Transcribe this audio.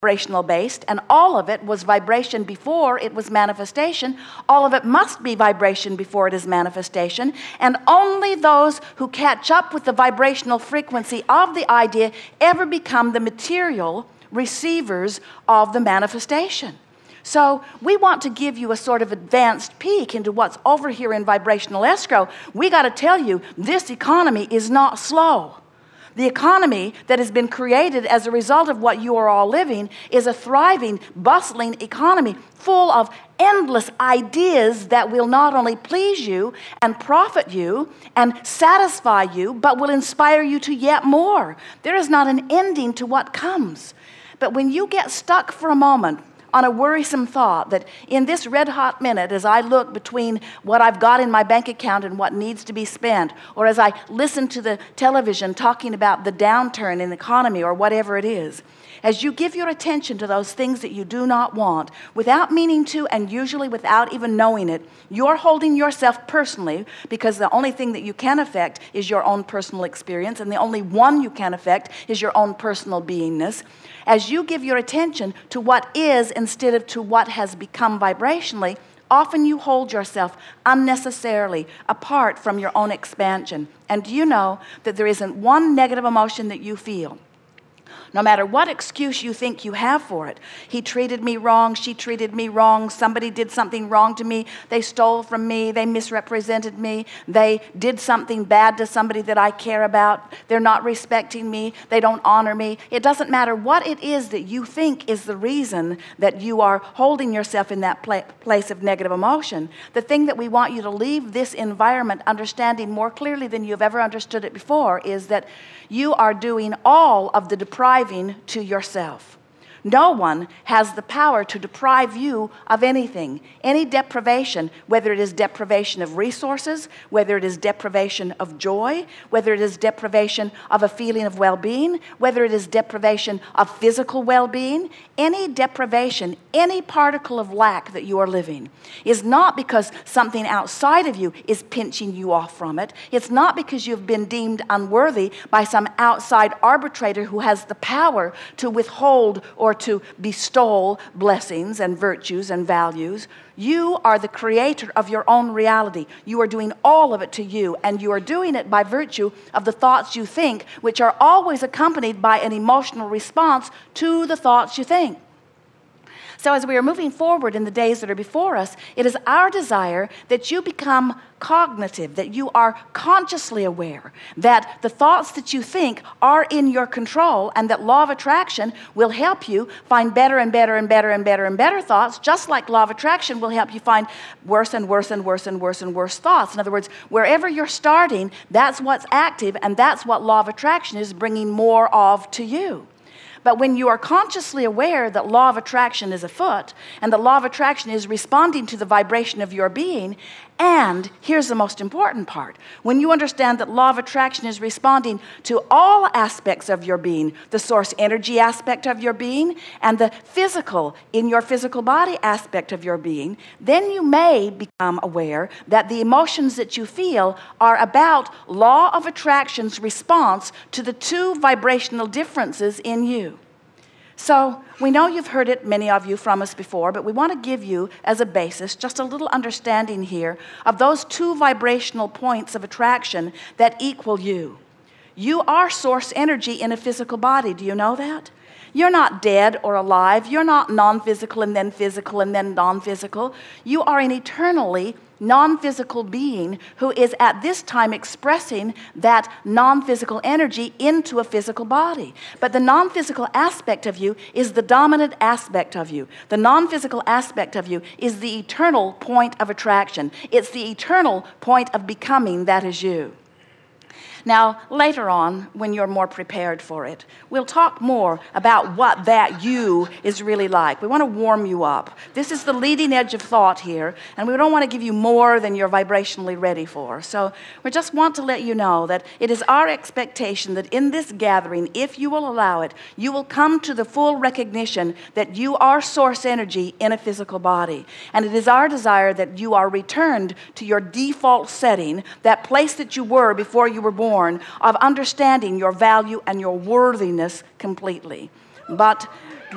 vibrational based, and all of it was vibration before it was manifestation. All of it must be vibration before it is manifestation, and only those who catch up with the vibrational frequency of the idea ever become the material receivers of the manifestation. So we want to give you a sort of advanced peek into what's over here in vibrational escrow. We got to tell you, this economy is not slow. The economy that has been created as a result of what you are all living is a thriving, bustling economy full of endless ideas that will not only please you and profit you and satisfy you, but will inspire you to yet more. There is not an ending to what comes. But when you get stuck for a moment on a worrisome thought that in this red-hot minute, as I look between what I've got in my bank account and what needs to be spent, or as I listen to the television talking about the downturn in the economy or whatever it is, as you give your attention to those things that you do not want, without meaning to and usually without even knowing it, you're holding yourself personally, because the only thing that you can affect is your own personal experience, and the only one you can affect is your own personal beingness. As you give your attention to what is instead of to what has become vibrationally, often you hold yourself unnecessarily apart from your own expansion. And do you know that there isn't one negative emotion that you feel, no matter what excuse you think you have for it? He treated me wrong, she treated me wrong, somebody did something wrong to me, they stole from me, they misrepresented me, they did something bad to somebody that I care about, they're not respecting me, they don't honor me. It doesn't matter what it is that you think is the reason that you are holding yourself in that place of negative emotion. The thing that we want you to leave this environment understanding more clearly than you've ever understood it before is that you are doing all of the depriving to yourself. No one has the power to deprive you of anything. Any deprivation, whether it is deprivation of resources, whether it is deprivation of joy, whether it is deprivation of a feeling of well-being, whether it is deprivation of physical well-being, any deprivation, any particle of lack that you are living is not because something outside of you is pinching you off from it. It's not because you've been deemed unworthy by some outside arbitrator who has the power to withhold or to bestow blessings and virtues and values. You are the creator of your own reality. You are doing all of it to you, and you are doing it by virtue of the thoughts you think, which are always accompanied by an emotional response to the thoughts you think. So as we are moving forward in the days that are before us, it is our desire that you become cognitive, that you are consciously aware, that the thoughts that you think are in your control, and that law of attraction will help you find better and better and better and better and better thoughts, just like law of attraction will help you find worse and worse and worse and worse and worse thoughts. In other words, wherever you're starting, that's what's active, and that's what law of attraction is bringing more of to you. But when you are consciously aware that law of attraction is afoot, and the law of attraction is responding to the vibration of your being, and here's the most important part, when you understand that law of attraction is responding to all aspects of your being, the source energy aspect of your being, and the physical, in your physical body aspect of your being, then you may become aware that the emotions that you feel are about law of attraction's response to the two vibrational differences in you. So we know you've heard it, many of you, from us before, but we want to give you as a basis just a little understanding here of those two vibrational points of attraction that equal you. You are source energy in a physical body. Do you know that? You're not dead or alive. You're not non-physical and then non-physical. You are an eternally non-physical being who is at this time expressing that non-physical energy into a physical body. But the non-physical aspect of you is the dominant aspect of you. The non-physical aspect of you is the eternal point of attraction. It's the eternal point of becoming that is you. Now, later on, when you're more prepared for it, we'll talk more about what that you is really like. We want to warm you up. This is the leading edge of thought here, and we don't want to give you more than you're vibrationally ready for. So we just want to let you know that it is our expectation that in this gathering, if you will allow it, you will come to the full recognition that you are source energy in a physical body. And it is our desire that you are returned to your default setting, that place that you were before you were born, of understanding your value and your worthiness completely. But